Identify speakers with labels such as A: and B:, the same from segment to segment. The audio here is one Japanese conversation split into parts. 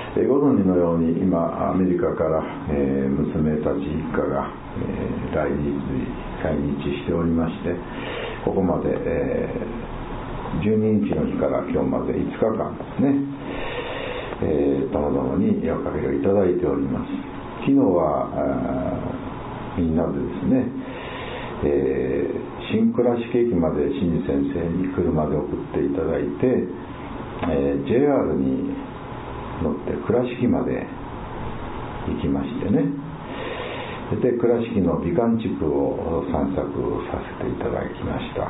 A: ご存知のように今アメリカから、娘たち一家が、来日しておりまして、ここまで、12日の日から今日まで5日間ですね、ともどもにおかげをいただいております。昨日はみんなでですね、新倉敷駅まで新司先生に車で送っていただいて、JR に乗って倉敷まで行きましてね、で倉敷の美観地区を散策させていただきました。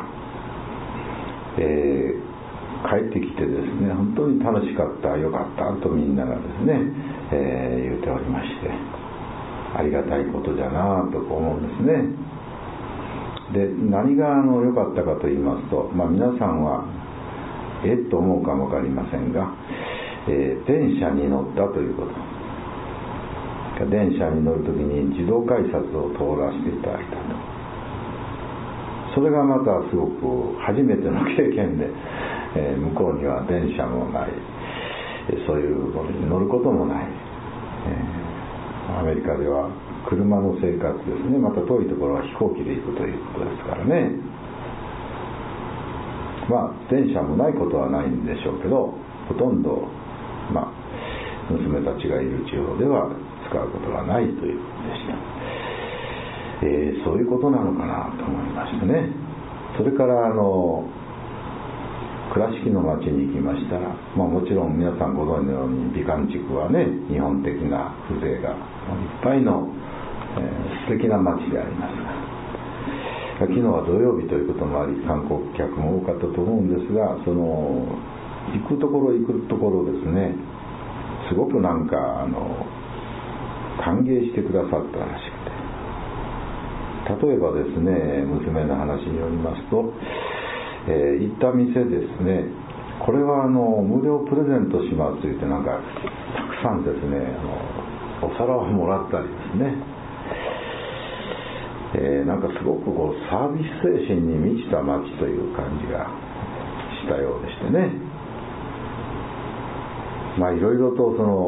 A: 帰ってきてですね、本当に楽しかった、よかったとみんながですね、言っておりまして、ありがたいことじゃなと思うんですね。で、何が良かったかと言いますと、皆さんはと思うかも分かりませんが、電車に乗ったということ。電車に乗るときに自動改札を通らせていただいたと。それがまたすごく初めての経験で、向こうには電車もない、そういうものに乗ることもない、アメリカでは車の生活ですね、また遠いところは飛行機で行くということですからね。電車もないことはないんでしょうけど、ほとんど、娘たちがいる地方では使うことがないということでした。そういうことなのかなと思いましてね。それから倉敷の町に行きましたら、もちろん皆さんご存知のように美観地区はね、日本的な風情がいっぱいの、素敵な町でありますが、昨日は土曜日ということもあり観光客も多かったと思うんですが、行くところですね、すごく歓迎してくださったらしくて、例えばですね、娘の話によりますと、行った店ですね、これは無料プレゼントしますと言って、たくさんですね、お皿をもらったりですね、すごくサービス精神に満ちた街という感じがしたようでしてね、いろいろと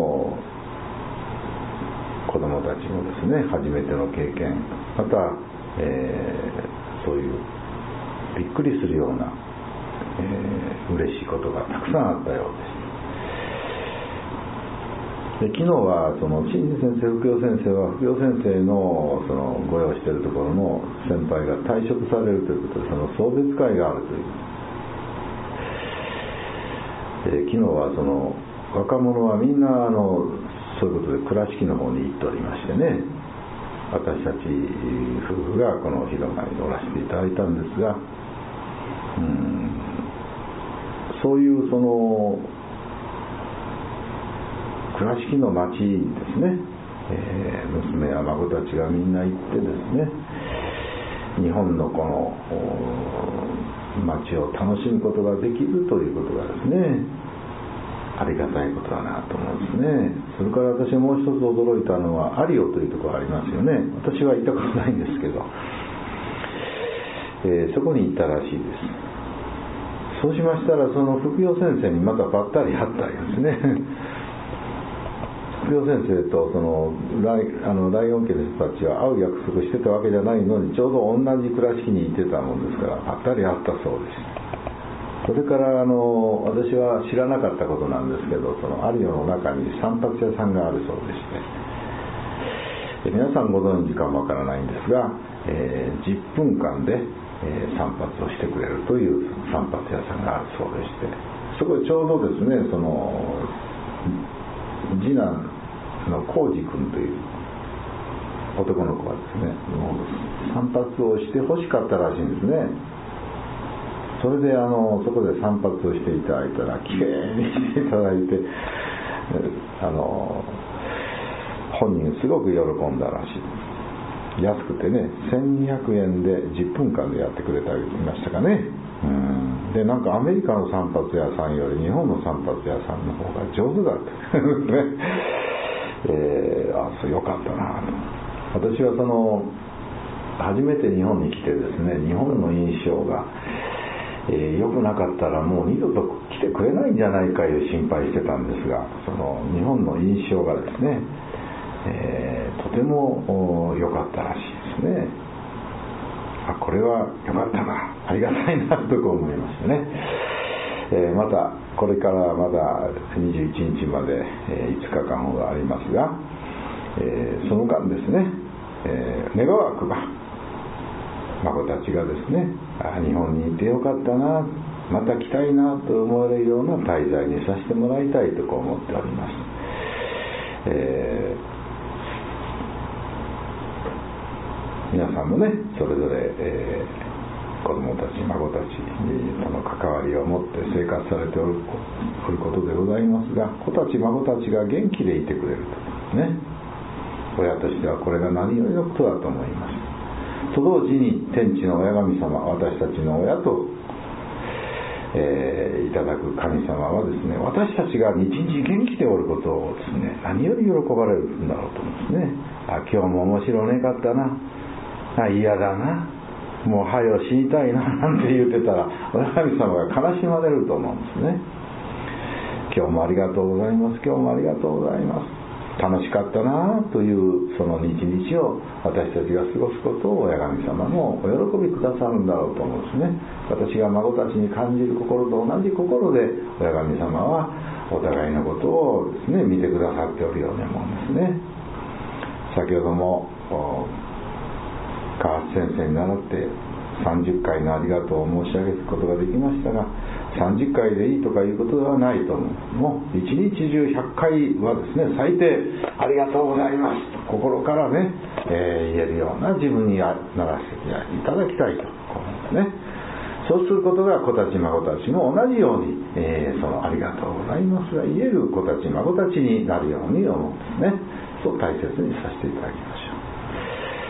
A: 子どもたちもですね、初めての経験、また、そういうびっくりするような、嬉しいことがたくさんあったようです。で昨日は新司先生、福代先生は福代先生のご用意しているところの先輩が退職されるということで、送別会があるという。昨日は若者はみんなそういうことで倉敷の方に行っておりましてね、私たち夫婦がこの広間に乗らせていただいたんですが、そういう倉敷の町にですね、娘や孫たちがみんな行ってですね、日本のこの町を楽しむことができるということがですね、ありがたいことだなと思うんですね。それから私もう一つ驚いたのはアリオというところがありますよね。私は行ったことないんですけど、そこに行ったらしいです。そうしましたら、福代先生にまたばったり会ったりですね。福代先生とライオン家の人たちは会う約束してたわけじゃないのに、ちょうど同じ倉敷に行ってたもんですから、ばったり会ったそうです。それから私は知らなかったことなんですけど、アリオの中に散髪屋さんがあるそうでして、皆さんご存知かもわからないんですが、10分間で、散髪をしてくれるという散髪屋さんがあるそうでして、そこでちょうどですね、次男の浩二君という男の子がですね、散髪をして欲しかったらしいんですね。それでそこで散髪をしていただいたら、きれいにしていただいて、本人すごく喜んだらしいです。安くてね、1200円で10分間でやってくれていましたかね。で、アメリカの散髪屋さんより日本の散髪屋さんの方が上手だってそうよかったなと。私は初めて日本に来てですね、日本の印象が、 良くなかったらもう二度と来てくれないんじゃないかいう心配してたんですが、その日本の印象がですね、とても良かったらしいですね。これは良かったな、ありがたいなと思いましたね。またこれからまだ21日まで5日間ほどありますが、その間ですね、願わくば孫たちがですね、日本にいてよかったな、また来たいなと思われるような滞在にさせてもらいたいと思っております。皆さんもね、それぞれ、子供たち孫たちとの関わりを持って生活されておることでございますが、子たち孫たちが元気でいてくれるとね、親としてはこれが何よりのことだと思います。と同時に天地の親神様、私たちの親と、いただく神様はですね、私たちが日々元気でおることをですね、何より喜ばれるんだろうと思うんですね。今日も面白ねかったな、嫌だな、もう早よ死にたいななんて言ってたら、親神様が悲しまれると思うんですね。今日もありがとうございます、今日もありがとうございます、楽しかったなというその日々を私たちが過ごすことを親神様もお喜びくださるんだろうと思うんですね。私が孫たちに感じる心と同じ心で親神様はお互いのことをですね見てくださっておるように思うんですね。先ほども川瀬先生に習って30回のありがとうを申し上げることができましたが、30回でいいとかいうことではないと思う。もう一日中100回はですね、最低ありがとうございますと心からね、言えるような自分にならせていただきたいと思うんですね。そうすることが子たち孫たちも同じように、そのありがとうございますが言える子たち孫たちになるように思うんですね。そう大切にさせていただ